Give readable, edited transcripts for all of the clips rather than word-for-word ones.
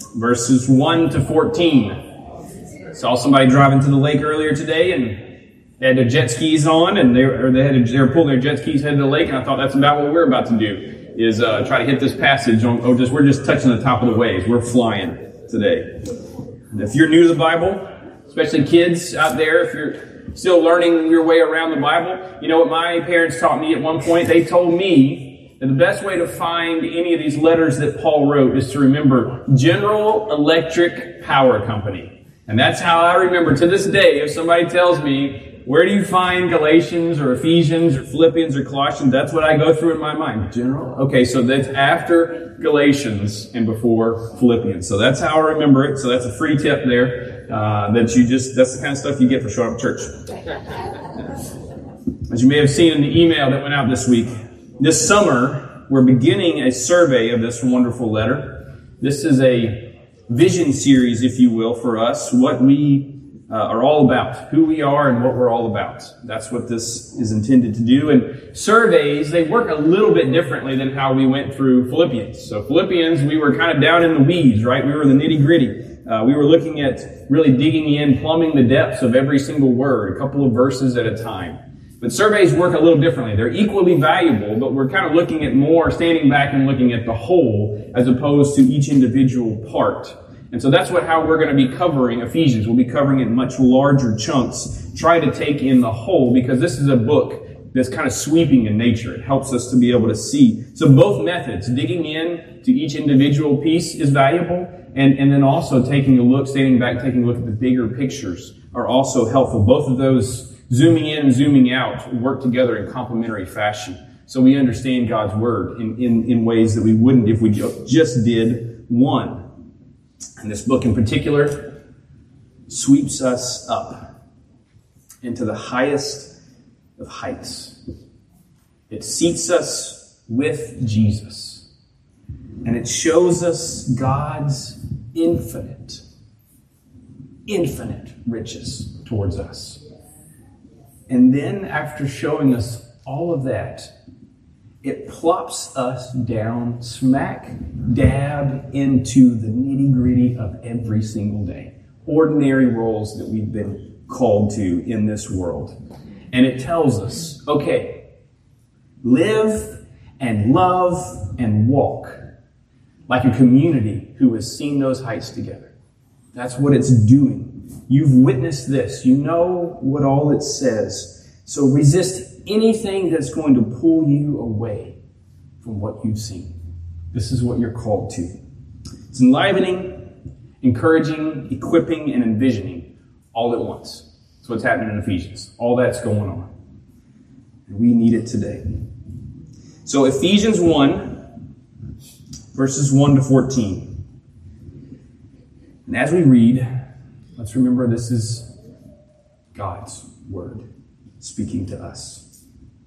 verses 1 to 14. Saw somebody driving to the lake earlier today, and they had their jet skis on, and they were pulling their jet skis headed to the lake, and I thought that's about what we're about to do, is try to hit this passage on, we're just touching the top of the waves. We're flying today. And if you're new to the Bible, especially kids out there, if you're still learning your way around the Bible, you know what my parents taught me at one point? They told me that the best way to find any of these letters that Paul wrote is to remember General Electric Power Company. And that's how I remember to this day. If somebody tells me, where do you find Galatians or Ephesians or Philippians or Colossians? That's what I go through in my mind. General? Okay, so that's after Galatians and before Philippians. So that's how I remember it. So that's a free tip there. That's the kind of stuff you get for showing up at church. As you may have seen in the email that went out this week, this summer, we're beginning a survey of this wonderful letter. This is a vision series, if you will, for us, what we are all about, who we are and what we're all about. That's what this is intended to do. And surveys, they work a little bit differently than how we went through Philippians. So Philippians, we were kind of down in the weeds, right? We were in the nitty-gritty. We were looking at really digging in, plumbing the depths of every single word, a couple of verses at a time. But surveys work a little differently. They're equally valuable, but we're kind of looking at more, standing back and looking at the whole as opposed to each individual part. And so that's how we're going to be covering Ephesians. We'll be covering it in much larger chunks. Try to take in the whole, because this is a book that's kind of sweeping in nature. It helps us to be able to see. So both methods, digging in to each individual piece is valuable, and then also taking a look, standing back, taking a look at the bigger pictures are also helpful. Both of those, zooming in and zooming out, work together in complementary fashion. So we understand God's Word in ways that we wouldn't if we just did one. And this book in particular sweeps us up into the highest of heights. It seats us with Jesus. And it shows us God's infinite riches towards us. And then after showing us all of that, it plops us down smack dab into the nitty-gritty of every single day. Ordinary roles that we've been called to in this world. And it tells us, okay, live and love and walk like a community who has seen those heights together. That's what it's doing. You've witnessed this. You know what all it says. So resist anything that's going to pull you away from what you've seen. This is what you're called to. It's enlivening, encouraging, equipping, and envisioning all at once. That's what's happening in Ephesians. All that's going on. And we need it today. So Ephesians 1, verses 1 to 14. And as we read, let's remember this is God's Word speaking to us.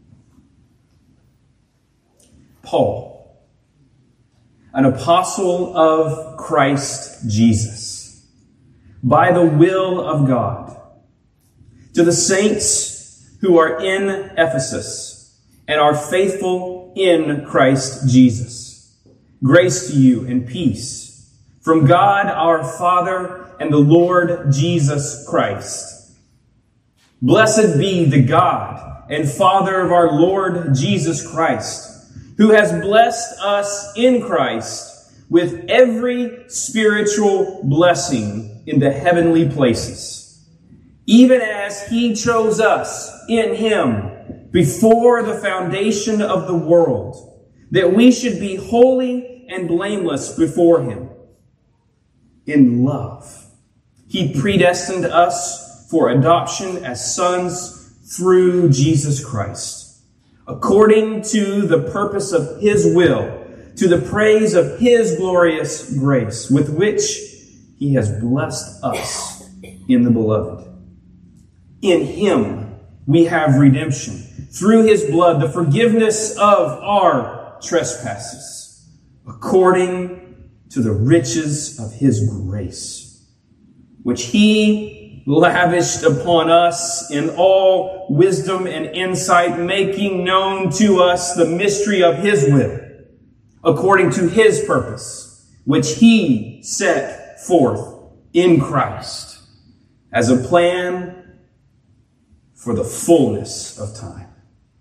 Paul, an apostle of Christ Jesus, by the will of God, to the saints who are in Ephesus and are faithful in Christ Jesus. Grace to you and peace from God our Father and the Lord Jesus Christ. Blessed be the God and Father of our Lord Jesus Christ, who has blessed us in Christ with every spiritual blessing in the heavenly places, even as He chose us in Him before the foundation of the world, that we should be holy and blameless before Him. In love, He predestined us for adoption as sons through Jesus Christ, according to the purpose of His will, to the praise of His glorious grace, with which He has blessed us in the Beloved. In Him we have redemption, through His blood, the forgiveness of our trespasses, according to the riches of His grace, which He lavished upon us in all wisdom and insight, making known to us the mystery of His will, according to His purpose, which He He set forth in Christ as a plan for the fullness of time.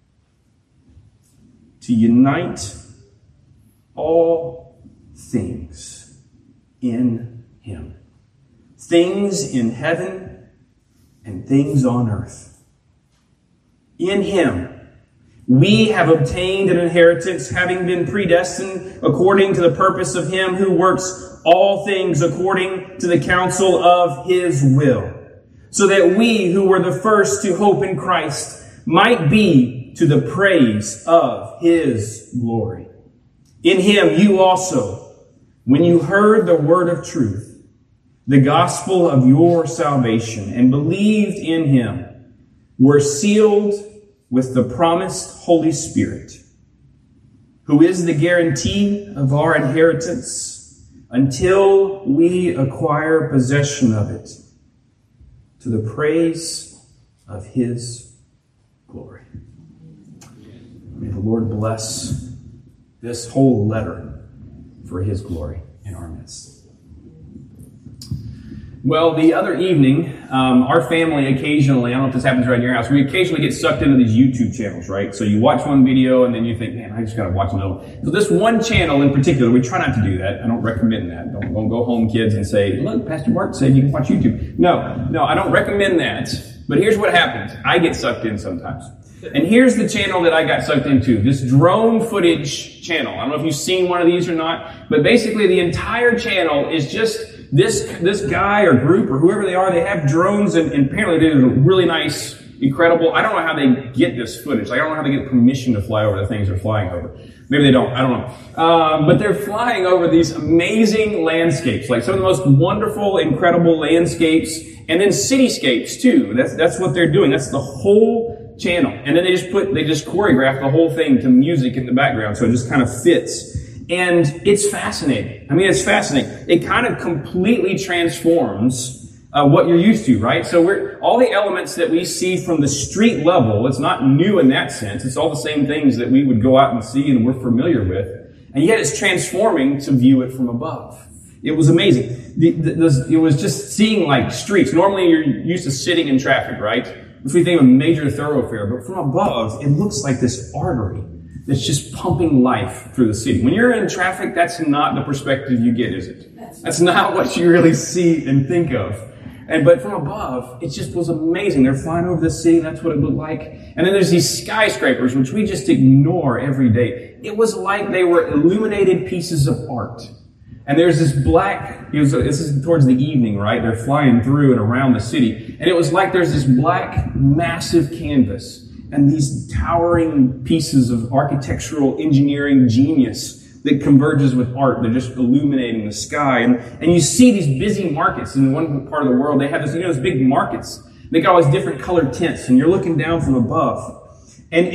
To unite all things in Him. Things in heaven and things on earth. In Him, we have obtained an inheritance, having been predestined according to the purpose of Him who works all things according to the counsel of His will, so that we who were the first to hope in Christ might be to the praise of His glory. In Him you also, when you heard the word of truth, the gospel of your salvation, and believed in Him, were sealed with the promised Holy Spirit, who is the guarantee of our inheritance until we acquire possession of it, to the praise of His glory. May the Lord bless this whole letter for His glory in our midst. Well, the other evening, our family occasionally, I don't know if this happens right in your house, we occasionally get sucked into these YouTube channels, right? So you watch one video and then you think, man, I just got to watch another one. So this one channel in particular, we try not to do that. I don't recommend that. Don't go home, kids, and say, look, Pastor Mark said you can watch YouTube. No, I don't recommend that. But here's what happens. I get sucked in sometimes. And here's the channel that I got sucked into, this drone footage channel. I don't know if you've seen one of these or not, but basically the entire channel is just this guy or group or whoever they are. They have drones and apparently they do a really nice, incredible, I don't know how they get this footage. Like, I don't know how they get permission to fly over the things they're flying over. Maybe they don't, I don't know. But they're flying over these amazing landscapes, like some of the most wonderful, incredible landscapes, and then cityscapes too. That's what they're doing. That's the whole channel. And then they just choreograph the whole thing to music in the background, so it just kind of fits. And it's fascinating. I mean, it's fascinating. It kind of completely transforms what you're used to, right? So all the elements that we see from the street level, it's not new in that sense. It's all the same things that we would go out and see and we're familiar with. And yet it's transforming to view it from above. It was amazing. It was just seeing like streets. Normally you're used to sitting in traffic, right? Which we think of a major thoroughfare, but from above, it looks like this artery that's just pumping life through the city. When you're in traffic, that's not the perspective you get, is it? That's not what you really see and think of. But from above, it just was amazing. They're flying over the city, that's what it looked like. And then there's these skyscrapers, which we just ignore every day. It was like they were illuminated pieces of art. And there's this this is towards the evening, right? They're flying through and around the city. And it was like there's this black, massive canvas and these towering pieces of architectural engineering genius that converges with art. They're just illuminating the sky. And you see these busy markets. In one part of the world, they have those big markets. They got all these different colored tints, and you're looking down from above. And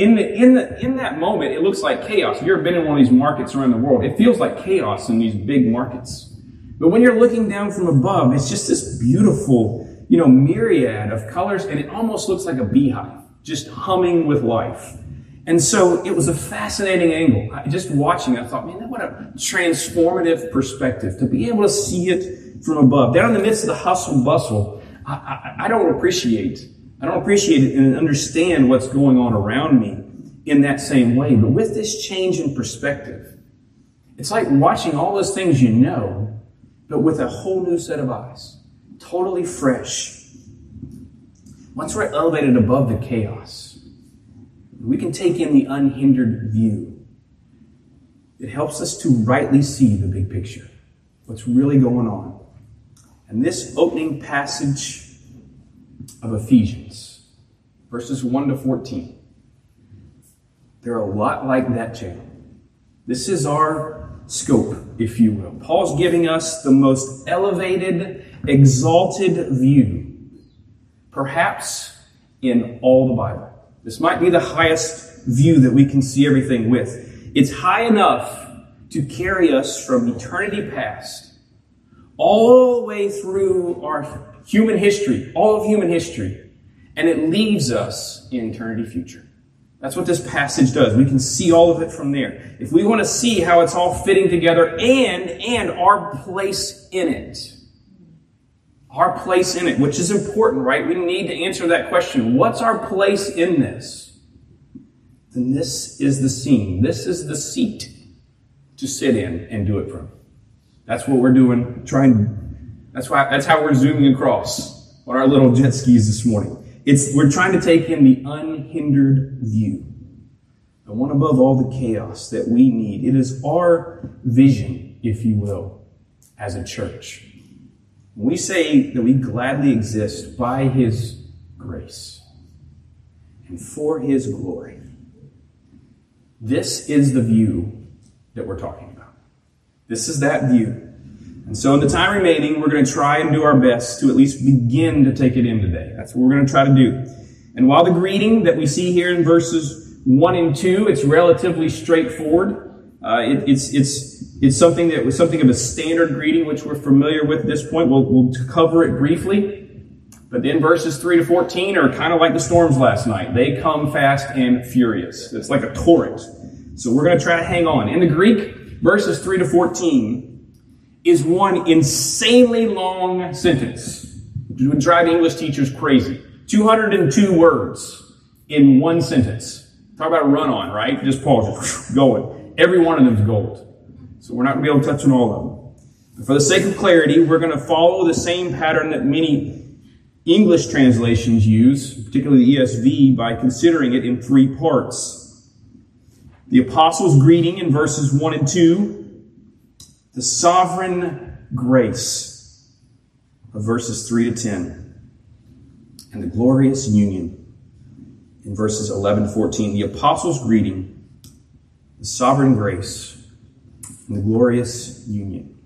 in that moment, it looks like chaos. If you've ever been in one of these markets around the world, it feels like chaos in these big markets. But when you're looking down from above, it's just this beautiful, myriad of colors, and it almost looks like a beehive, just humming with life. And so it was a fascinating angle. Just watching it, I thought, man, what a transformative perspective to be able to see it from above. Down in the midst of the hustle bustle, I don't appreciate it and understand what's going on around me in that same way. But with this change in perspective, it's like watching all those things but with a whole new set of eyes. Totally fresh. Once we're elevated above the chaos, we can take in the unhindered view. It helps us to rightly see the big picture, what's really going on. And this opening passage of Ephesians, verses 1 to 14, they're a lot like that channel. This is our scope, if you will. Paul's giving us the most elevated, exalted view, perhaps in all the Bible. This might be the highest view that we can see everything with. It's high enough to carry us from eternity past all the way through our human history, all of human history, and it leaves us in eternity future. That's what this passage does. We can see all of it from there. If we want to see how it's all fitting together and our place in it. Our place in it, which is important, right? We need to answer that question. What's our place in this? Then this is the scene. This is the seat to sit in and do it from. That's what we're doing. That's how we're zooming across on our little jet skis this morning. We're trying to take in the unhindered view, the one above all the chaos that we need. It is our vision, if you will, as a church. When we say that we gladly exist by His grace and for His glory, this is the view that we're talking about. This is that view. And so in the time remaining, we're going to try and do our best to at least begin to take it in today. That's what we're going to try to do. And while the greeting that we see here in verses 1 and 2, it's relatively straightforward. It's something that was something of a standard greeting, which we're familiar with at this point. We'll cover it briefly. But then verses 3 to 14 are kind of like the storms last night. They come fast and furious. It's like a torrent. So we're going to try to hang on. In the Greek, verses 3 to 14 is one insanely long sentence. It would drive English teachers crazy. 202 words in one sentence. Talk about a run-on, right? Just pause, going. Every one of them is gold. So we're not going to be able to touch on all of them. But for the sake of clarity, we're going to follow the same pattern that many English translations use, particularly the ESV, by considering it in 3 parts. The apostles' greeting in verses 1 and 2, the sovereign grace of verses 3 to 10, and the glorious union in verses 11 to 14. The apostles' greeting, the sovereign grace, and the glorious union.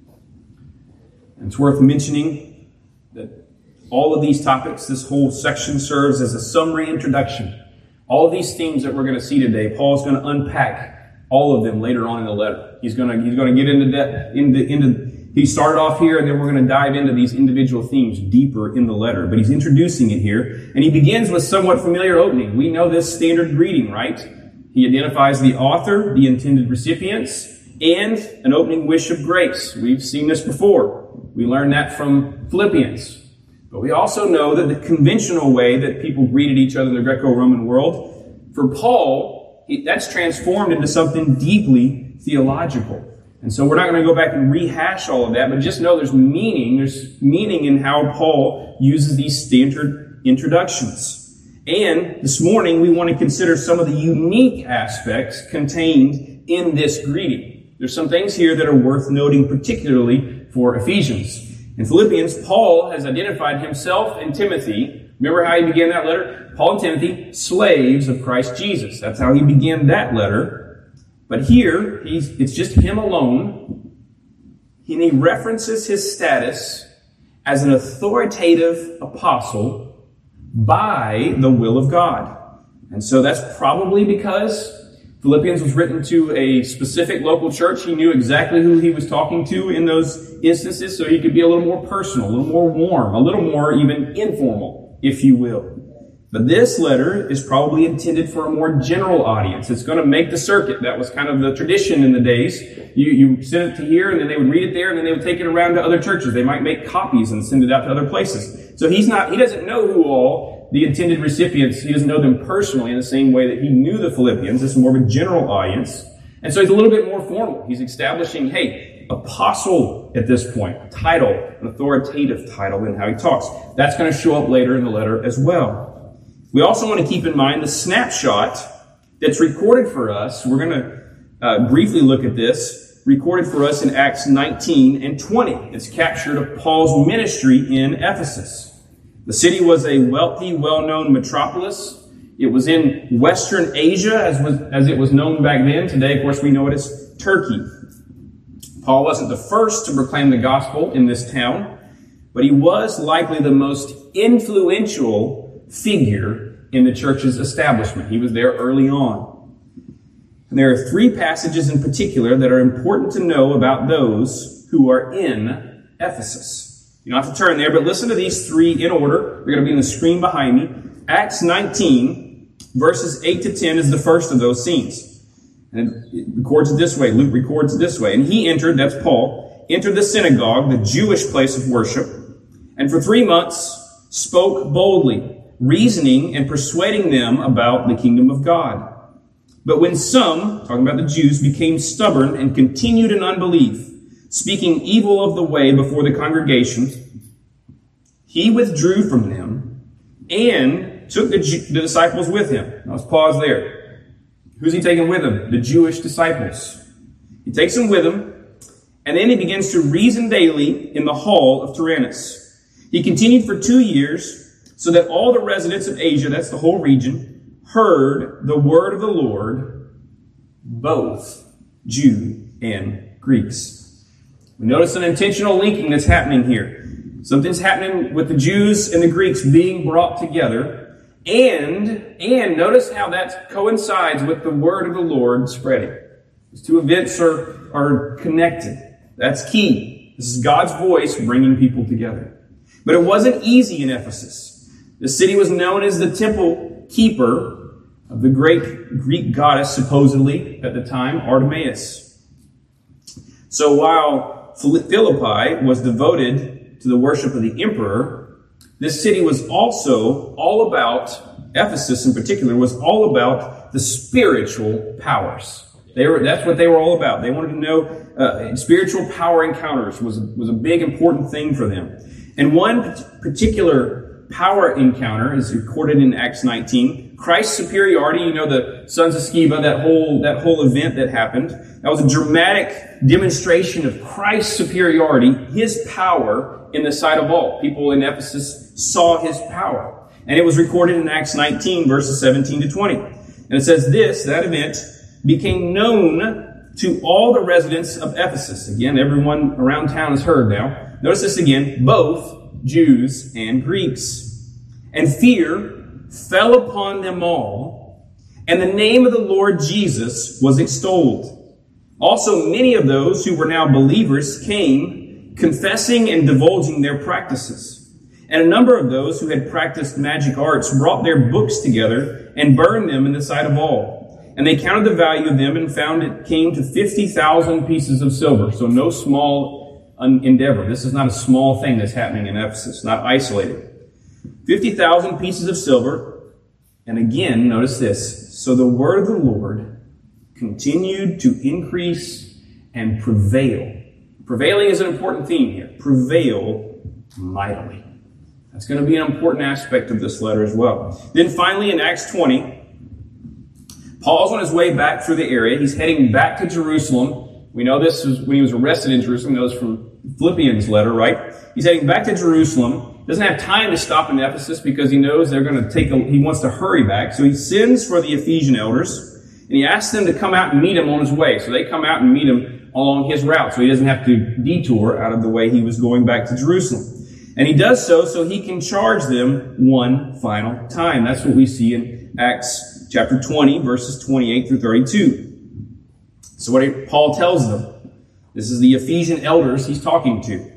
And it's worth mentioning that all of these topics, this whole section serves as a summary introduction. All of these themes that we're going to see today, Paul's going to unpack all of them later on in the letter. He's going to get into that. He started off here, and then we're going to dive into these individual themes deeper in the letter. But he's introducing it here, and he begins with somewhat familiar opening. We know this standard greeting, right? He identifies the author, the intended recipients, and an opening wish of grace. We've seen this before. We learned that from Philippians. But we also know that the conventional way that people greeted each other in the Greco-Roman world, for Paul, that's transformed into something deeply theological. And so we're not going to go back and rehash all of that, but just know there's meaning. There's meaning in how Paul uses these standard introductions. And this morning, we want to consider some of the unique aspects contained in this greeting. There's some things here that are worth noting, particularly for Ephesians. In Philippians, Paul has identified himself and Timothy. Remember how he began that letter? Paul and Timothy, slaves of Christ Jesus. That's how he began that letter. But here, it's just him alone. And he references his status as an authoritative apostle by the will of God. And so that's probably because Philippians was written to a specific local church. He knew exactly who he was talking to in those instances, so he could be a little more personal, a little more warm, a little more even informal, if you will. But this letter is probably intended for a more general audience. It's going to make the circuit. That was kind of the tradition in the days. You send it to here, and then they would read it there, and then they would take it around to other churches. They might make copies and send it out to other places. So he doesn't know who all the intended recipients, he doesn't know them personally in the same way that he knew the Philippians. It's more of a general audience. And so he's a little bit more formal. He's establishing, hey, apostle at this point, a title, an authoritative title in how he talks. That's going to show up later in the letter as well. We also want to keep in mind the snapshot that's recorded for us. We're going to briefly look at this, recorded for us in Acts 19 and 20. It's captured of Paul's ministry in Ephesus. The city was a wealthy, well-known metropolis. It was in Western Asia, as it was known back then. Today, of course, we know it as Turkey. Paul wasn't the first to proclaim the gospel in this town, but he was likely the most influential figure in the church's establishment. He was there early on. And there are 3 passages in particular that are important to know about those who are in Ephesus. You don't have to turn there, but listen to these 3 in order. They're going to be on the screen behind me. Acts 19, verses 8 to 10 is the first of those scenes. And it records it this way. Luke records it this way. And he entered, that's Paul, entered the synagogue, the Jewish place of worship, and for 3 months spoke boldly, reasoning and persuading them about the kingdom of God. But when some, talking about the Jews, became stubborn and continued in unbelief, speaking evil of the way before the congregation, he withdrew from them and took the disciples with him. Now let's pause there. Who's he taking with him? The Jewish disciples. He takes them with him, and then he begins to reason daily in the hall of Tyrannus. He continued for 2 years, so that all the residents of Asia, that's the whole region, heard the word of the Lord, both Jew and Greeks. We notice an intentional linking that's happening here. Something's happening with the Jews and the Greeks being brought together. And notice how that coincides with the word of the Lord spreading. These two events are connected. That's key. This is God's voice bringing people together. But it wasn't easy in Ephesus. The city was known as the temple keeper of the great Greek goddess, supposedly, at the time, Artemis. So while Philippi was devoted to the worship of the emperor, this city was also all about, Ephesus in particular, was all about the spiritual powers. That's what they were all about. They wanted to know spiritual power encounters was a big, important thing for them. And one particular power encounter is recorded in Acts 19. Christ's superiority, you know, the sons of Sceva, that whole event that happened. That was a dramatic demonstration of Christ's superiority, his power in the sight of all. People in Ephesus saw his power. And it was recorded in Acts 19, verses 17 to 20. And it says that event became known to all the residents of Ephesus. Again, everyone around town has heard now. Notice this again, both Jews and Greeks. And fear fell upon them all, and the name of the Lord Jesus was extolled. Also, many of those who were now believers came, confessing and divulging their practices. And a number of those who had practiced magic arts brought their books together and burned them in the sight of all. And they counted the value of them and found it came to 50,000 pieces of silver. So no small endeavor. This is not a small thing that's happening in Ephesus, not isolated. 50,000 pieces of silver. And again, notice this. So the word of the Lord continued to increase and prevail. Prevailing is an important theme here. Prevail mightily. That's going to be an important aspect of this letter as well. Then finally in Acts 20, Paul's on his way back through the area. He's heading back to Jerusalem. We know this was when he was arrested in Jerusalem. That was from Philippians' letter, right? He's heading back to Jerusalem. Doesn't have time to stop in Ephesus because he knows they're going to he wants to hurry back. So he sends for the Ephesian elders and he asks them to come out and meet him on his way. So they come out and meet him along his route so he doesn't have to detour out of the way he was going back to Jerusalem. And he does so he can charge them one final time. That's what we see in Acts chapter 20, verses 28 through 32. So what Paul tells them, this is the Ephesian elders he's talking to.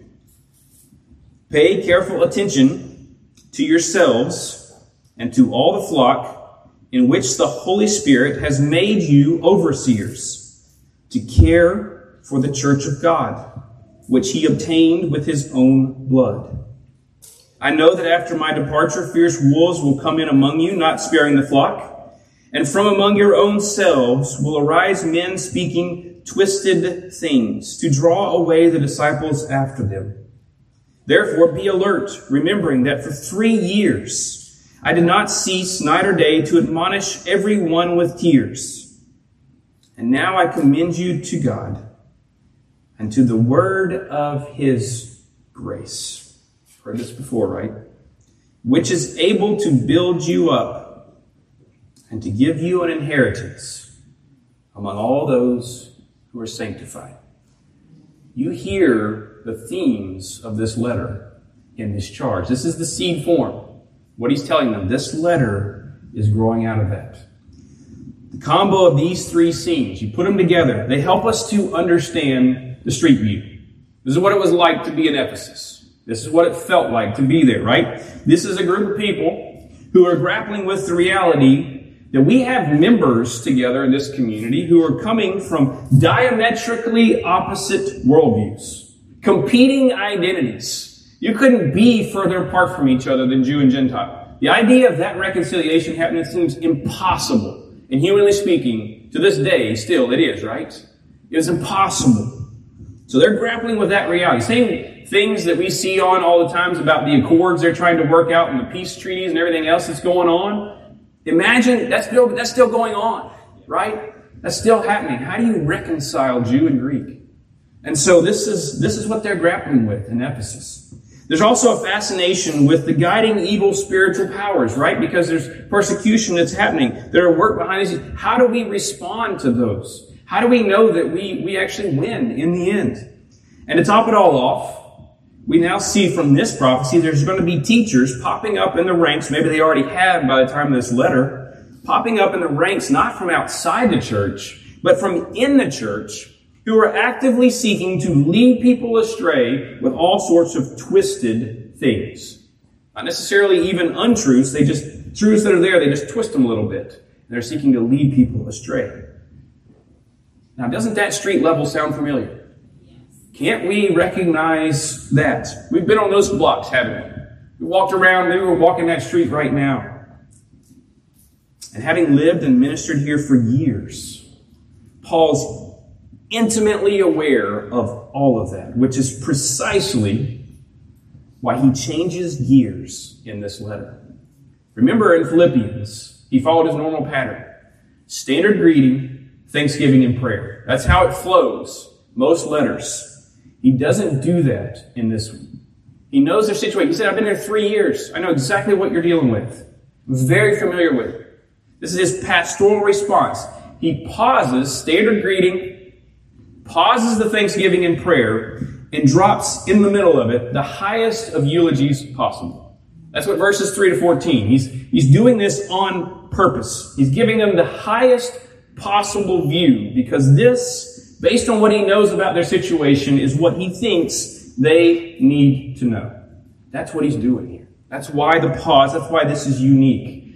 Pay careful attention to yourselves and to all the flock in which the Holy Spirit has made you overseers to care for the church of God, which he obtained with his own blood. I know that after my departure, fierce wolves will come in among you, not sparing the flock. And from among your own selves will arise men speaking twisted things to draw away the disciples after them. Therefore be alert, remembering that for 3 years I did not cease night or day to admonish everyone with tears. And now I commend you to God and to the word of his grace. Heard this before, right? Which is able to build you up and to give you an inheritance among all those who are sanctified. You hear the themes of this letter in this charge. This is the seed form. What he's telling them, this letter is growing out of that. The combo of these three scenes, you put them together, they help us to understand the street view. This is what it was like to be in Ephesus. This is what it felt like to be there, right? This is a group of people who are grappling with the reality that we have members together in this community who are coming from diametrically opposite worldviews, competing identities. You couldn't be further apart from each other than Jew and Gentile. The idea of that reconciliation happening seems impossible. And humanly speaking, to this day, still it is, right? It is impossible. So they're grappling with that reality. Same things that we see on all the times about the accords they're trying to work out and the peace treaties and everything else that's going on. Imagine that's still going on, right? That's still happening. How do you reconcile Jew and Greek? And so this is what they're grappling with in Ephesus. There's also a fascination with the guiding evil spiritual powers, right? Because there's persecution that's happening. There are work behind this. How do we respond to those? How do we know that we actually win in the end? And to top it all off, we now see from this prophecy there's going to be teachers popping up in the ranks. Maybe they already have by the time of this letter. Popping up in the ranks, not from outside the church, but from in the church, who are actively seeking to lead people astray with all sorts of twisted things. Not necessarily even untruths. Truths that are there, they just twist them a little bit. And they're seeking to lead people astray. Now, doesn't that street level sound familiar? Can't we recognize that? We've been on those blocks, haven't we? We walked around, maybe we're walking that street right now. And having lived and ministered here for years, Paul's intimately aware of all of that, which is precisely why he changes gears in this letter. Remember in Philippians, he followed his normal pattern. Standard greeting, thanksgiving, and prayer. That's how it flows. Most letters. He doesn't do that in this one. He knows their situation. He said, I've been here 3 years. I know exactly what you're dealing with. I'm very familiar with it. This is his pastoral response. He pauses, standard greeting, pauses the thanksgiving and prayer, and drops in the middle of it the highest of eulogies possible. That's what verses 3 to 14. He's doing this on purpose. He's giving them the highest possible view because this, based on what he knows about their situation, is what he thinks they need to know. That's what he's doing here. That's why the pause, that's why this is unique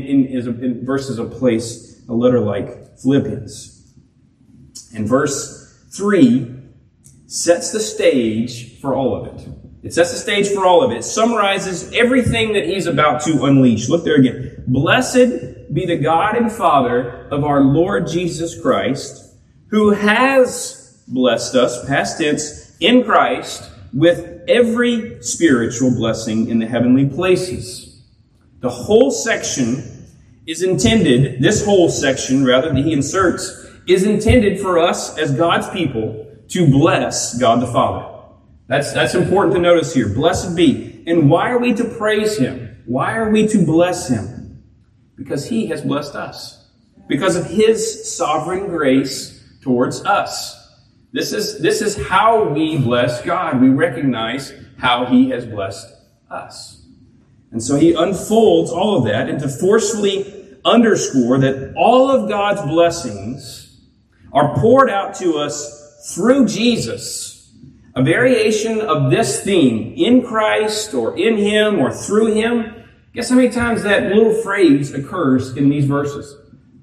in verses of place, a letter like Philippians. And verse 3 sets the stage for all of it. It sets the stage for all of it. It summarizes everything that he's about to unleash. Look there again. Blessed be the God and Father of our Lord Jesus Christ, who has blessed us, past tense, in Christ, with every spiritual blessing in the heavenly places. The whole section is intended, this whole section, rather, that he inserts, is intended for us as God's people to bless God the Father. That's important to notice here. Blessed be. And why are we to praise him? Why are we to bless him? Because he has blessed us. Because of his sovereign grace towards us. This is how we bless God. We recognize how he has blessed us. And so he unfolds all of that and to forcefully underscore that all of God's blessings are poured out to us through Jesus. A variation of this theme, in Christ or in him or through him. Guess how many times that little phrase occurs in these verses?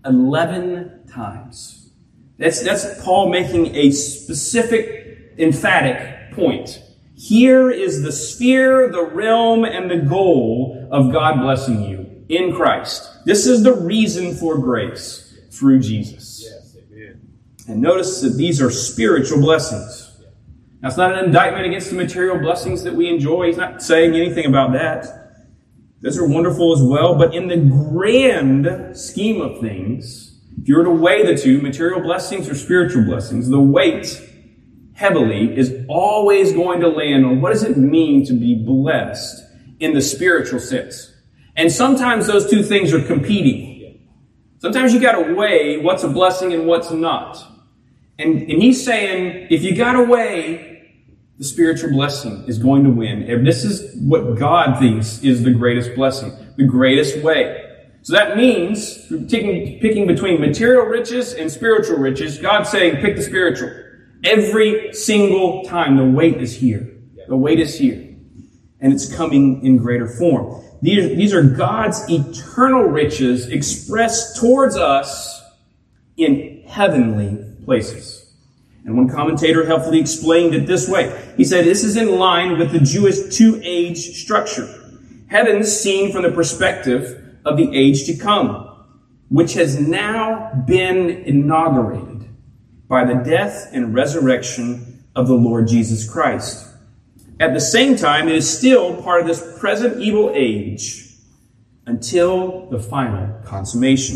11 times. That's Paul making a specific, emphatic point. Here is the sphere, the realm, and the goal of God blessing you in Christ. This is the reason for grace through Jesus. Yes, amen. And notice that these are spiritual blessings. Now, it's not an indictment against the material blessings that we enjoy. He's not saying anything about that. Those are wonderful as well. But in the grand scheme of things, if you were to weigh the two, material blessings or spiritual blessings, the weight heavily is always going to land on what does it mean to be blessed in the spiritual sense. And sometimes those two things are competing. Sometimes you got to weigh what's a blessing and what's not. And he's saying, if you got to weigh, the spiritual blessing is going to win. And this is what God thinks is the greatest blessing, the greatest way. So that means, picking between material riches and spiritual riches, God's saying, pick the spiritual. Every single time, the weight is here. The weight is here. And it's coming in greater form. These are God's eternal riches expressed towards us in heavenly places. And one commentator helpfully explained it this way. He said, this is in line with the Jewish two-age structure. Heaven seen from the perspective of the age to come, which has now been inaugurated by the death and resurrection of the Lord Jesus Christ. At the same time, it is still part of this present evil age until the final consummation.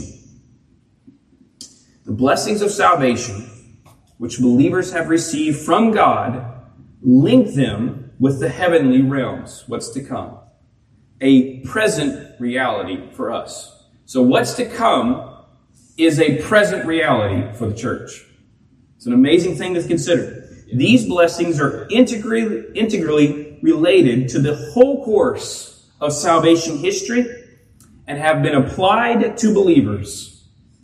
The blessings of salvation, which believers have received from God, link them with the heavenly realms, what's to come. A present reality for us. So what's to come is a present reality for the church. It's an amazing thing to consider. These blessings are integrally related to the whole course of salvation history and have been applied to believers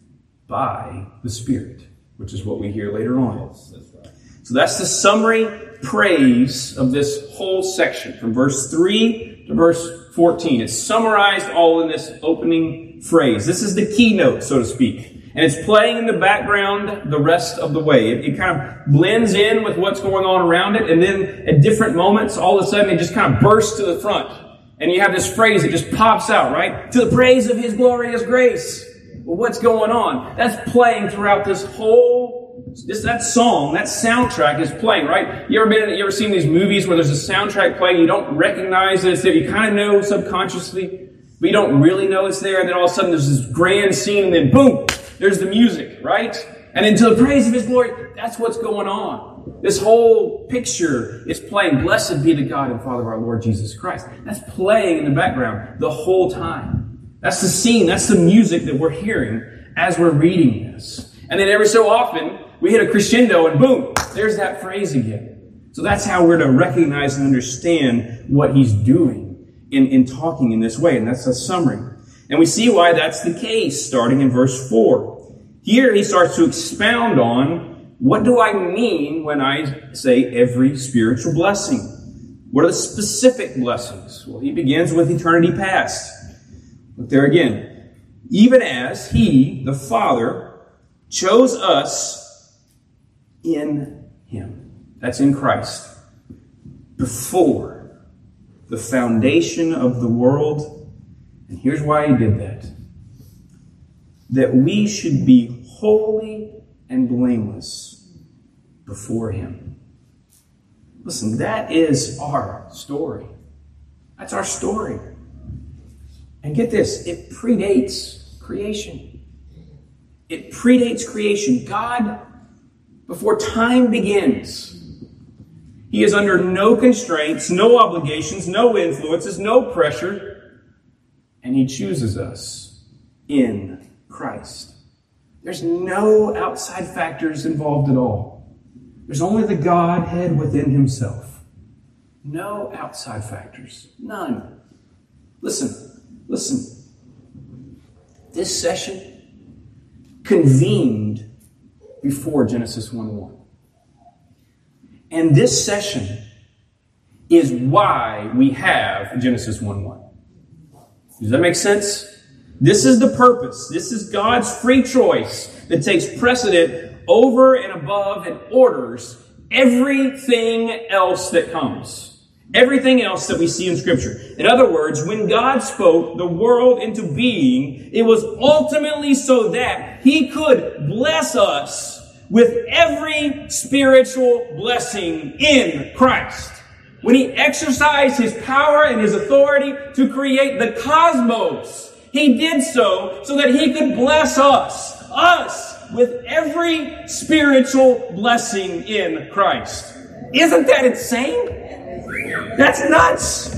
by the Spirit, which is what we hear later on. So that's the summary praise of this whole section from verse 3 to verse 14. It's summarized all in this opening phrase. This is the keynote, so to speak. And it's playing in the background the rest of the way. It kind of blends in with what's going on around it. And then at different moments, all of a sudden, it just kind of bursts to the front. And you have this phrase that just pops out, right? To the praise of His glorious grace. Well, what's going on? That's playing throughout this whole, that song, that soundtrack is playing, right? You ever seen these movies where there's a soundtrack playing, you don't recognize that it's there, you kind of know subconsciously, but you don't really know it's there, and then all of a sudden there's this grand scene, and then boom! There's the music, right? And then to the praise of His glory, that's what's going on. This whole picture is playing, blessed be the God and Father of our Lord Jesus Christ. That's playing in the background the whole time. That's the scene, that's the music that we're hearing as we're reading this. And then every so often, we hit a crescendo and boom, there's that phrase again. So that's how we're to recognize and understand what He's doing in talking in this way. And that's a summary. And we see why that's the case, starting in verse 4. Here he starts to expound on, what do I mean when I say every spiritual blessing? What are the specific blessings? Well, he begins with eternity past. Look there again. Even as He, the Father, chose us in Him. That's in Christ. Before the foundation of the world. And here's why He did that. That we should be holy and blameless before Him. Listen, that is our story. That's our story. And get this, it predates creation. It predates creation. God, before time begins, He is under no constraints, no obligations, no influences, no pressure, and He chooses us in Christ. There's no outside factors involved at all. There's only the Godhead within Himself. No outside factors. None. Listen. This session convened before Genesis 1:1. And this session is why we have Genesis 1:1. Does that make sense? This is the purpose. This is God's free choice that takes precedent over and above and orders everything else that comes. Everything else that we see in Scripture. In other words, when God spoke the world into being, it was ultimately so that He could bless us with every spiritual blessing in Christ. When He exercised His power and His authority to create the cosmos, He did so that He could bless us with every spiritual blessing in Christ. Isn't that insane? That's nuts.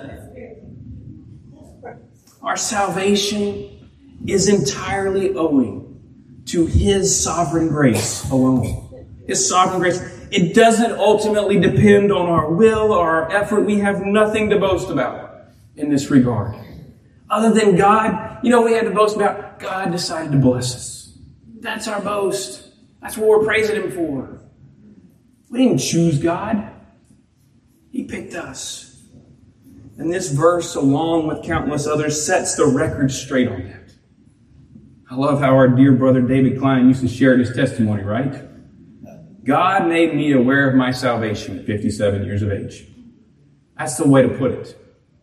Our salvation is entirely owing to His sovereign grace alone. His sovereign grace. It doesn't ultimately depend on our will or our effort. We have nothing to boast about in this regard. Other than God, we had to boast about God decided to bless us. That's our boast. That's what we're praising Him for. We didn't choose God. He picked us. And this verse, along with countless others, sets the record straight on that. I love how our dear brother David Klein used to share in his testimony, right? God made me aware of my salvation at 57 years of age. That's the way to put it.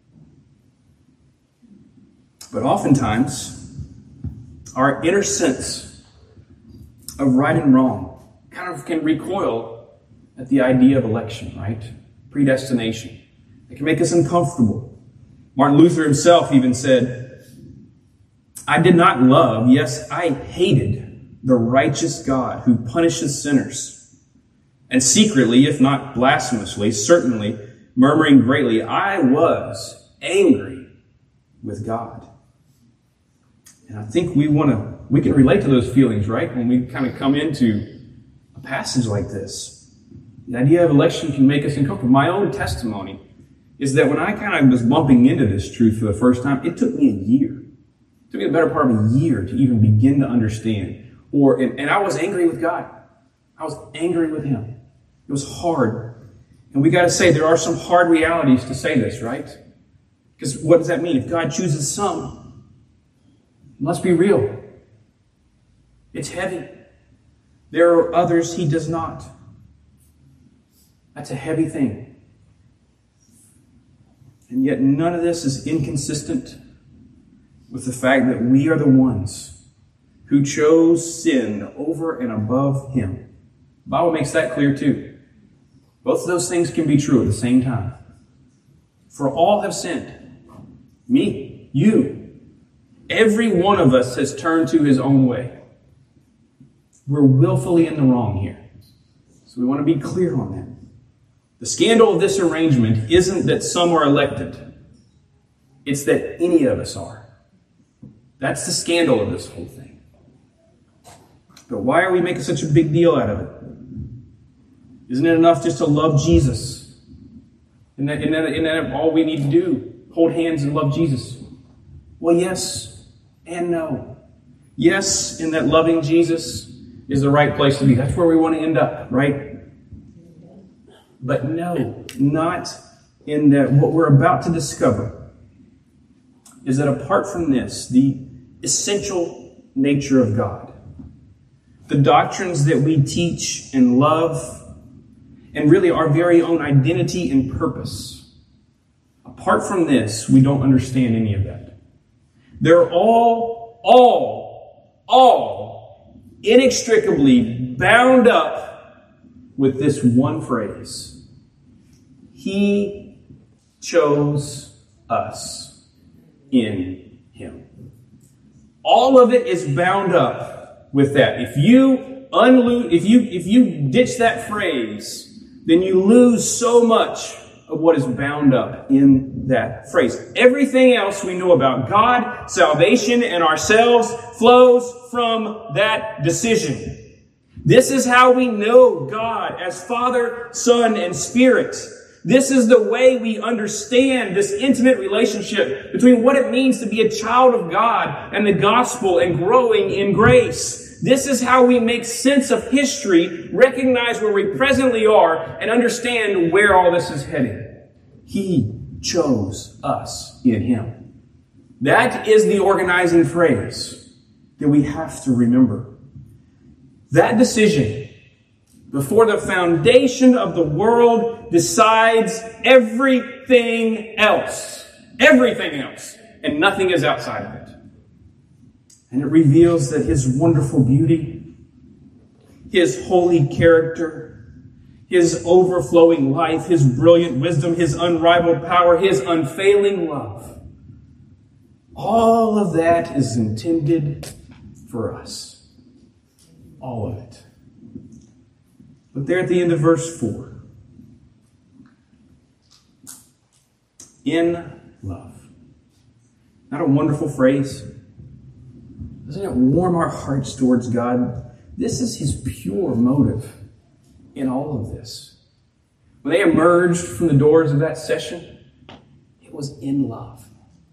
But oftentimes, our inner sense of right and wrong kind of can recoil at the idea of election, right? Predestination. It can make us uncomfortable. Martin Luther himself even said, I did not love, yes, I hated the righteous God who punishes sinners. And secretly, if not blasphemously, certainly murmuring greatly, I was angry with God. And I think we can relate to those feelings, right? When we kind of come into a passage like this. The idea of election can make us uncomfortable. My own testimony is that when I kind of was bumping into this truth for the first time, it took me a year. It took me the better part of a year to even begin to understand. And I was angry with God. I was angry with Him. It was hard. And we got to say there are some hard realities to say this, right? Because what does that mean? If God chooses some, it must be real. It's heavy. There are others He does not. That's a heavy thing. And yet none of this is inconsistent with the fact that we are the ones who chose sin over and above Him. The Bible makes that clear too. Both of those things can be true at the same time. For all have sinned. Me, you, every one of us has turned to his own way. We're willfully in the wrong here. So we want to be clear on that. The scandal of this arrangement isn't that some are elected. It's that any of us are. That's the scandal of this whole thing. But why are we making such a big deal out of it? Isn't it enough just to love Jesus? Isn't that all we need to do? Hold hands and love Jesus? Well, yes and no. Yes, in that loving Jesus is the right place to be. That's where we want to end up, right? But no, not in that. What we're about to discover is that apart from this, the essential nature of God, the doctrines that we teach and love, and really our very own identity and purpose, apart from this, we don't understand any of that. They're all inextricably bound up with this one phrase. He chose us in Him. All of it is bound up with that. If you ditch that phrase, then you lose so much of what is bound up in that phrase. Everything else we know about God, salvation, and ourselves flows from that decision. This is how we know God as Father, Son, and Spirit. This is the way we understand this intimate relationship between what it means to be a child of God and the gospel and growing in grace. This is how we make sense of history, recognize where we presently are, and understand where all this is heading. He chose us in Him. That is the organizing phrase that we have to remember. That decision, before the foundation of the world, decides everything else. Everything else. And nothing is outside of it. And it reveals that His wonderful beauty, His holy character, His overflowing life, His brilliant wisdom, His unrivaled power, His unfailing love, all of that is intended for us. All of it. Look there at the end of verse 4. In love. Not a wonderful phrase? Doesn't it warm our hearts towards God? This is His pure motive in all of this. When they emerged from the doors of that session, it was in love.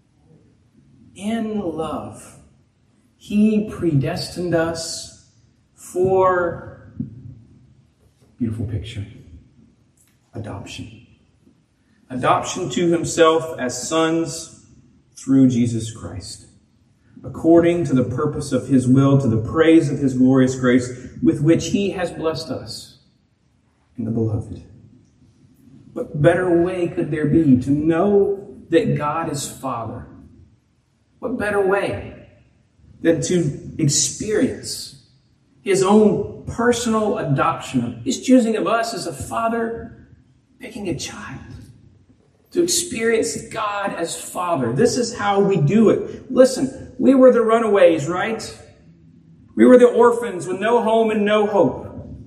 In love. He predestined us for, beautiful picture, adoption. adoption to himself as sons through Jesus Christ, according to the purpose of his will, to the praise of his glorious grace, with which he has blessed us in the beloved. What better way could there be to know that God is Father? What better way than to experience his own personal adoption, his choosing of us as a father picking a child? To experience God as Father. This is how we do it. Listen, we were the runaways, right? We were the orphans with no home and no hope.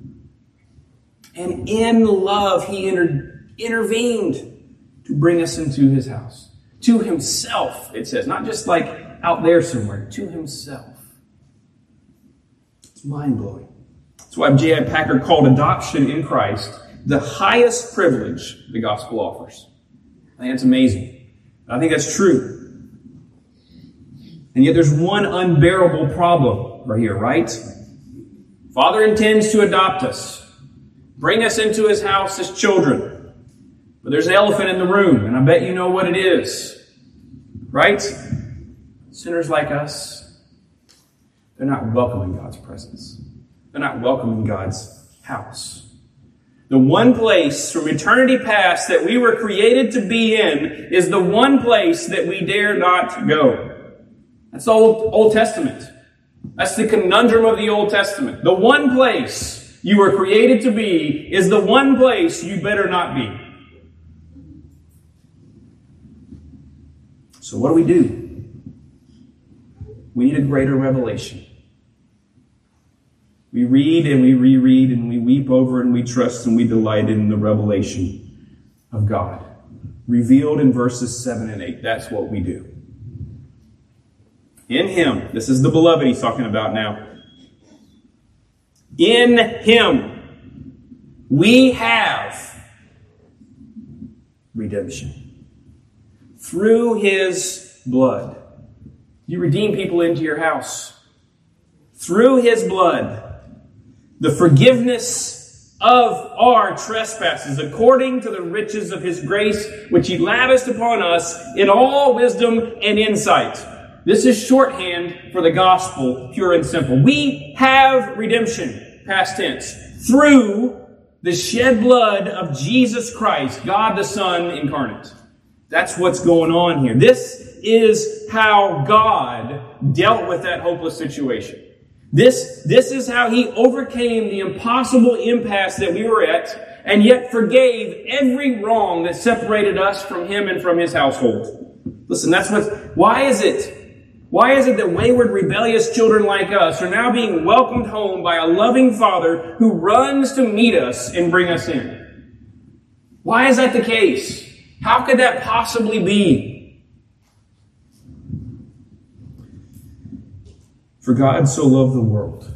And in love, he intervened to bring us into his house. To himself, it says. Not just like out there somewhere. To himself. It's mind-blowing. That's why J.I. Packer called adoption in Christ the highest privilege the gospel offers. I think that's amazing. I think that's true. And yet there's one unbearable problem right here, right? Father intends to adopt us, bring us into his house as children. But there's an elephant in the room, and I bet you know what it is. Right? Sinners like us, they're not welcome in God's presence. They're not welcome in God's house. The one place from eternity past that we were created to be in is the one place that we dare not go. That's the Old Testament. That's the conundrum of the Old Testament. The one place you were created to be is the one place you better not be. So what do? We need a greater revelation. We read and we reread and we weep over and we trust and we delight in the revelation of God. Revealed in verses 7 and 8. That's what we do. In him, this is the beloved he's talking about now. In him, we have redemption. Through his blood. You redeem people into your house. Through his blood. The forgiveness of our trespasses, according to the riches of his grace, which he lavished upon us in all wisdom and insight. This is shorthand for the gospel, pure and simple. We have redemption, past tense, through the shed blood of Jesus Christ, God the Son incarnate. That's what's going on here. This is how God dealt with that hopeless situation. This is how he overcame the impossible impasse that we were at, and yet forgave every wrong that separated us from him and from his household. Listen, why is it that wayward, rebellious children like us are now being welcomed home by a loving Father who runs to meet us and bring us in? Why is that the case? How could that possibly be? For God so loved the world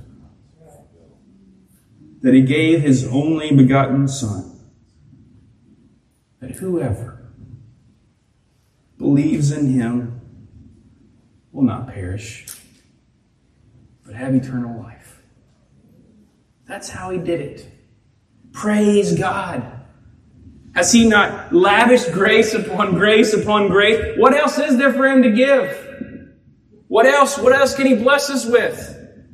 that he gave his only begotten Son, that whoever believes in him will not perish, but have eternal life. That's how he did it. Praise God. Has he not lavished grace upon grace upon grace? What else is there for him to give? What else can he bless us with?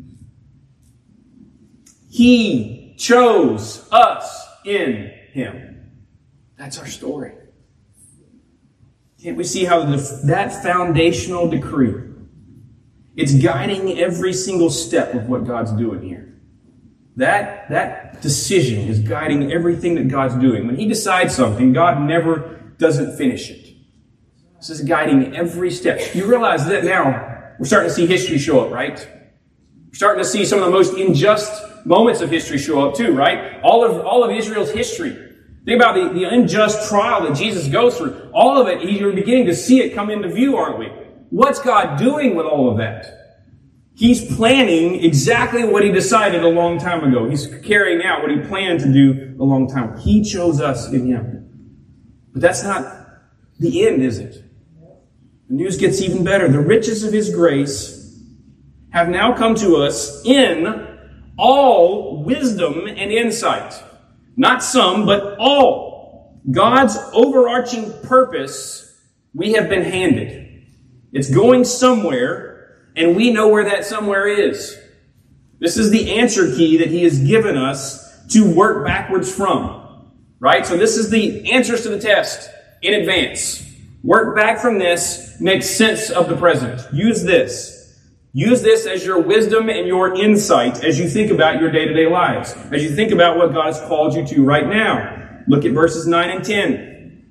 He chose us in him. That's our story. Can't we see how that foundational decree, it's guiding every single step of what God's doing here. That decision is guiding everything that God's doing. When he decides something, God never doesn't finish it. This is guiding every step. You realize that now we're starting to see history show up, right? We're starting to see some of the most unjust moments of history show up too, right? All of Israel's history. Think about the unjust trial that Jesus goes through. All of it, you're beginning to see it come into view, aren't we? What's God doing with all of that? He's planning exactly what he decided a long time ago. He's carrying out what he planned to do a long time ago. He chose us in him. But that's not the end, is it? The news gets even better. The riches of his grace have now come to us in all wisdom and insight. Not some, but all. God's overarching purpose, we have been handed. It's going somewhere, and we know where that somewhere is. This is the answer key that He has given us to work backwards from. Right? So this is the answers to the test in advance. Work back from this, make sense of the present. Use this. Use this as your wisdom and your insight as you think about your day-to-day lives, as you think about what God has called you to right now. Look at verses 9 and 10.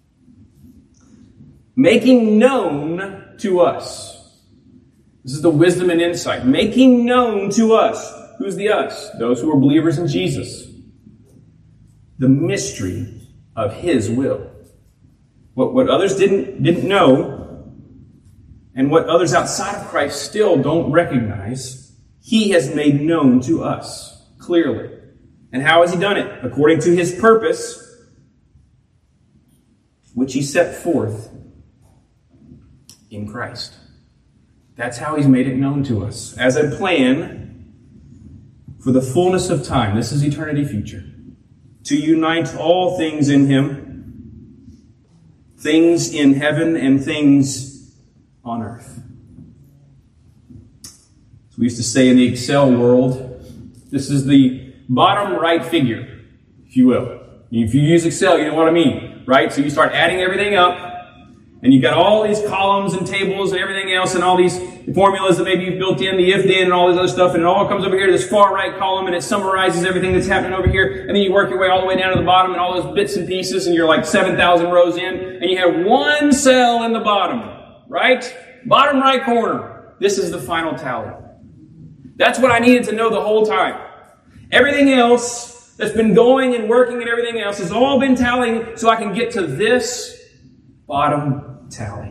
Making known to us. This is the wisdom and insight. Making known to us. Who's the us? Those who are believers in Jesus. The mystery of His will. What others didn't know, and what others outside of Christ still don't recognize, He has made known to us clearly. And how has He done it? According to His purpose, which He set forth in Christ. That's how He's made it known to us. As a plan for the fullness of time, this is eternity future, to unite all things in Him, things in heaven and things on earth. So we used to say in the Excel world, this is the bottom right figure, if you will. If you use Excel, you know what I mean, right? So you start adding everything up, and you've got all these columns and tables and everything else, and all these formulas that maybe you've built in, the if-then and all this other stuff, and it all comes over here to this far right column, and it summarizes everything that's happening over here, and then you work your way all the way down to the bottom, and all those bits and pieces, and you're like 7,000 rows in, and you have one cell in the bottom, right? Bottom right corner. This is the final tally. That's what I needed to know the whole time. Everything else that's been going and working and everything else has all been tallying so I can get to this bottom tally.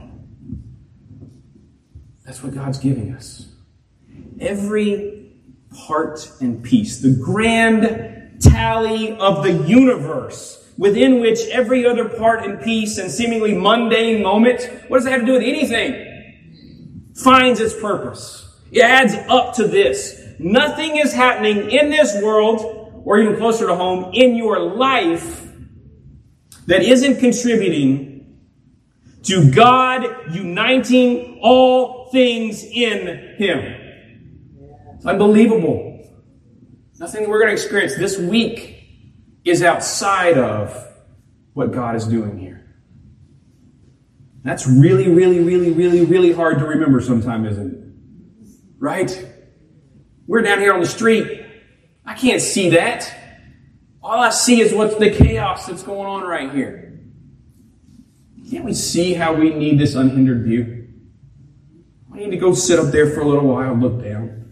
That's what God's giving us. Every part and piece, the grand tally of the universe, within which every other part and piece and seemingly mundane moment, what does it have to do with anything? Finds its purpose. It adds up to this. Nothing is happening in this world, or even closer to home, in your life, that isn't contributing to God uniting all things in Him. It's unbelievable. Nothing that we're going to experience this week is outside of what God is doing here. That's really, really, really, really, really hard to remember sometimes, isn't it? Right? We're down here on the street. I can't see that. All I see is what's the chaos that's going on right here. Can't we see how we need this unhindered view? I need to go sit up there for a little while and look down.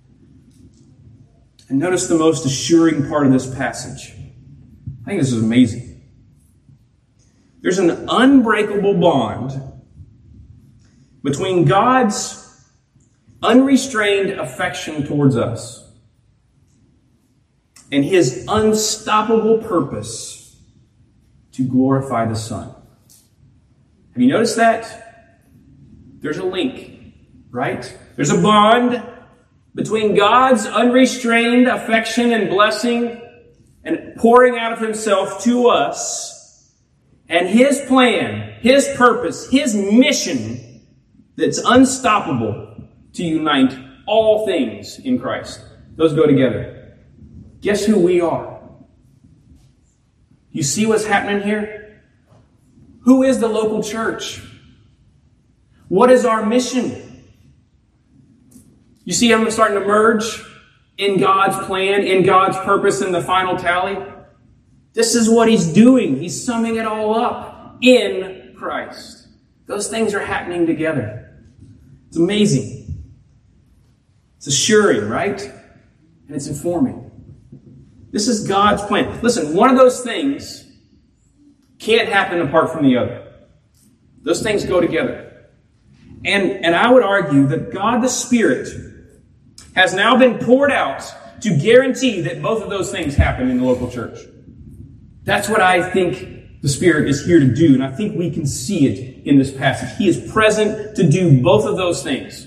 And notice the most assuring part of this passage. I think this is amazing. There's an unbreakable bond between God's unrestrained affection towards us and His unstoppable purpose to glorify the Son. Have you noticed that? There's a link, right? There's a bond between God's unrestrained affection and blessing and pouring out of Himself to us and His plan, His purpose, His mission that's unstoppable to unite all things in Christ. Those go together. Guess who we are? You see what's happening here? Who is the local church? What is our mission? You see how I'm starting to merge in God's plan, in God's purpose, in the final tally? This is what He's doing. He's summing it all up in Christ. Those things are happening together. It's amazing. It's assuring, right? And it's informing. This is God's plan. Listen, one of those things can't happen apart from the other. Those things go together. And I would argue that God the Spirit has now been poured out to guarantee that both of those things happen in the local church. That's what I think the Spirit is here to do, and I think we can see it in this passage. He is present to do both of those things.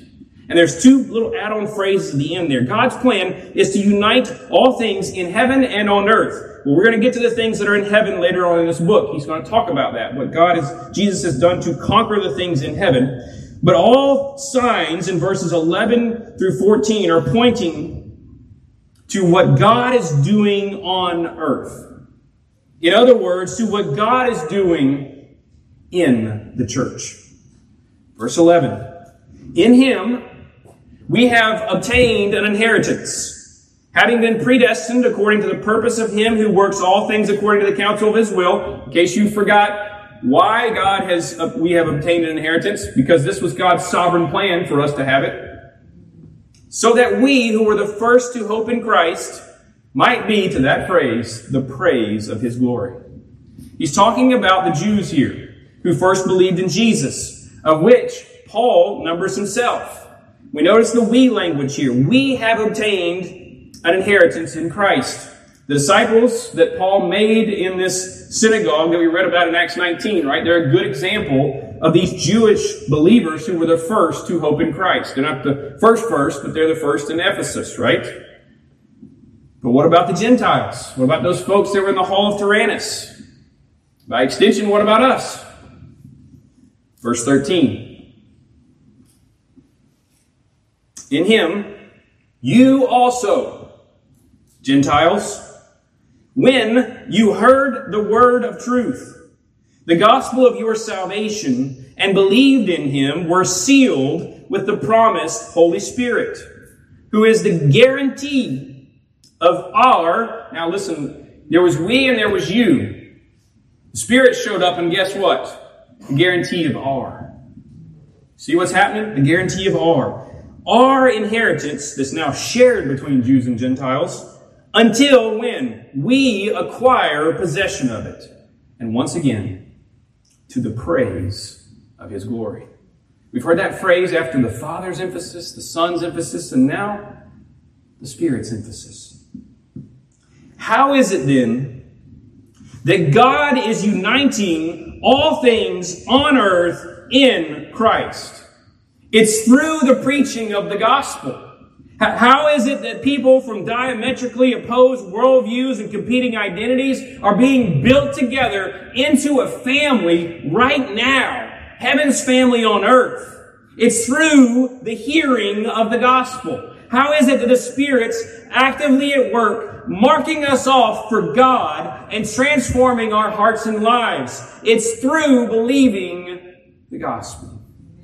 And there's two little add-on phrases at the end there. God's plan is to unite all things in heaven and on earth. Well, we're going to get to the things that are in heaven later on in this book. He's going to talk about that, what Jesus has done to conquer the things in heaven. But all signs in verses 11 through 14 are pointing to what God is doing on earth. In other words, to what God is doing in the church. Verse 11. In Him, we have obtained an inheritance, having been predestined according to the purpose of Him who works all things according to the counsel of His will. In case you forgot why we have obtained an inheritance, because this was God's sovereign plan for us to have it, so that we who were the first to hope in Christ might be, to that phrase, the praise of His glory. He's talking about the Jews here who first believed in Jesus, of which Paul numbers himself. We notice the we language here. We have obtained an inheritance in Christ. The disciples that Paul made in this synagogue that we read about in Acts 19, right? They're a good example of these Jewish believers who were the first to hope in Christ. They're not the first, but they're the first in Ephesus, right? But what about the Gentiles? What about those folks that were in the hall of Tyrannus? By extension, what about us? Verse 13. In Him, you also, Gentiles, when you heard the word of truth, the gospel of your salvation, and believed in Him, were sealed with the promised Holy Spirit, who is the guarantee of our... Now listen, there was we and there was you. The Spirit showed up, and guess what? The guarantee of our. See what's happening? The guarantee of our inheritance that's now shared between Jews and Gentiles, until when we acquire possession of it. And once again, to the praise of His glory. We've heard that phrase after the Father's emphasis, the Son's emphasis, and now the Spirit's emphasis. How is it then that God is uniting all things on earth in Christ? It's through the preaching of the gospel. How is it that people from diametrically opposed worldviews and competing identities are being built together into a family right now? Heaven's family on earth. It's through the hearing of the gospel. How is it that the Spirit's actively at work, marking us off for God and transforming our hearts and lives? It's through believing the gospel.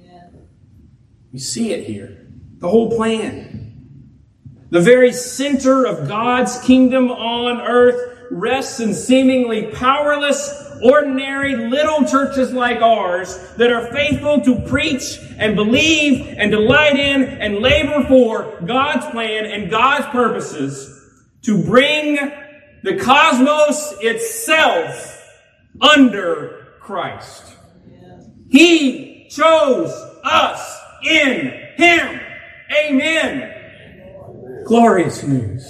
We see it here. The whole plan. The very center of God's kingdom on earth rests in seemingly powerless, ordinary little churches like ours that are faithful to preach and believe and delight in and labor for God's plan and God's purposes to bring the cosmos itself under Christ. He chose us in Him. Amen. Glorious news.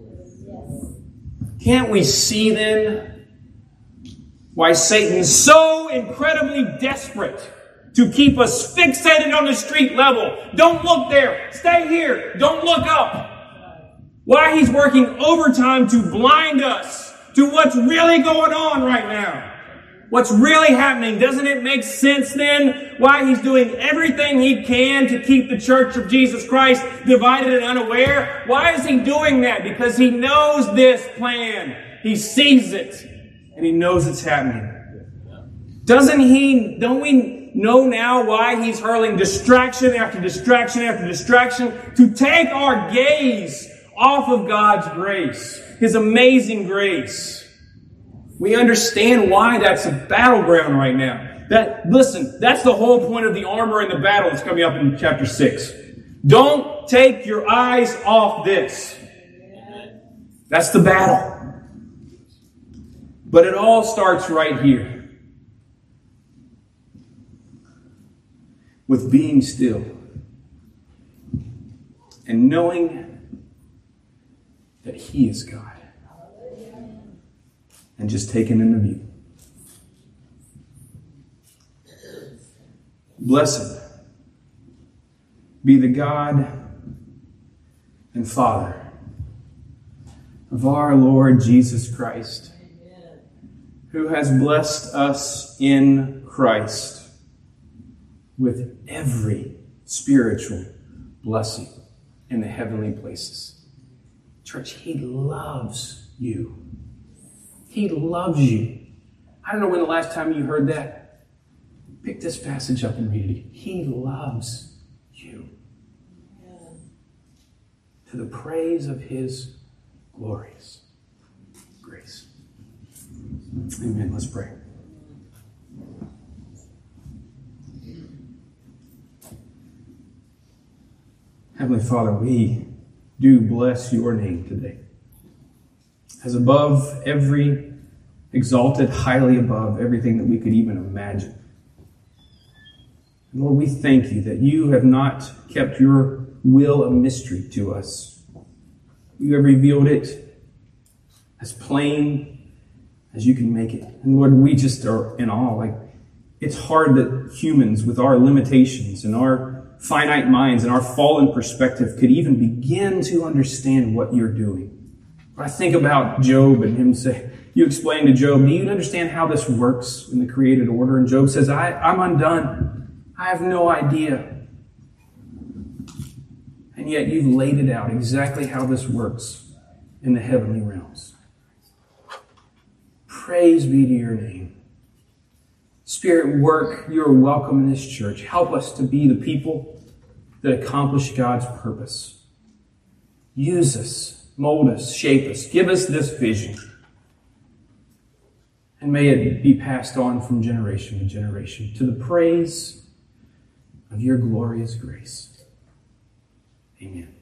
Can't we see then why Satan's so incredibly desperate to keep us fixated on the street level? Don't look there. Stay here. Don't look up. Why he's working overtime to blind us to what's really going on right now. What's really happening? Doesn't it make sense then why he's doing everything he can to keep the church of Jesus Christ divided and unaware? Why is he doing that? Because he knows this plan. He sees it. And he knows it's happening. Don't we know now why he's hurling distraction after distraction after distraction to take our gaze off of God's grace, His amazing grace? We understand why that's a battleground right now. That's the whole point of the armor and the battle that's coming up in chapter 6. Don't take your eyes off this. That's the battle. But it all starts right here. With being still. And knowing that He is God. And just taking in the view. Blessed be the God and Father of our Lord Jesus Christ, who has blessed us in Christ with every spiritual blessing in the heavenly places. Church, He loves you. He loves you. I don't know when the last time you heard that. Pick this passage up and read it. He loves you. To the praise of His glorious grace. Amen. Let's pray. Heavenly Father, we do bless your name today. As above every, exalted highly above everything that we could even imagine. Lord, we thank you that you have not kept your will a mystery to us. You have revealed it as plain as you can make it. And Lord, we just are in awe. Like, it's hard that humans with our limitations and our finite minds and our fallen perspective could even begin to understand what you're doing. But I think about Job and him say, you explain to Job, do you understand how this works in the created order? And Job says, I'm undone. I have no idea. And yet you've laid it out exactly how this works in the heavenly realms. Praise be to your name. Spirit, work. You're welcome in this church. Help us to be the people that accomplish God's purpose. Use us, mold us, shape us. Give us this vision. And may it be passed on from generation to generation to the praise of your glorious grace. Amen.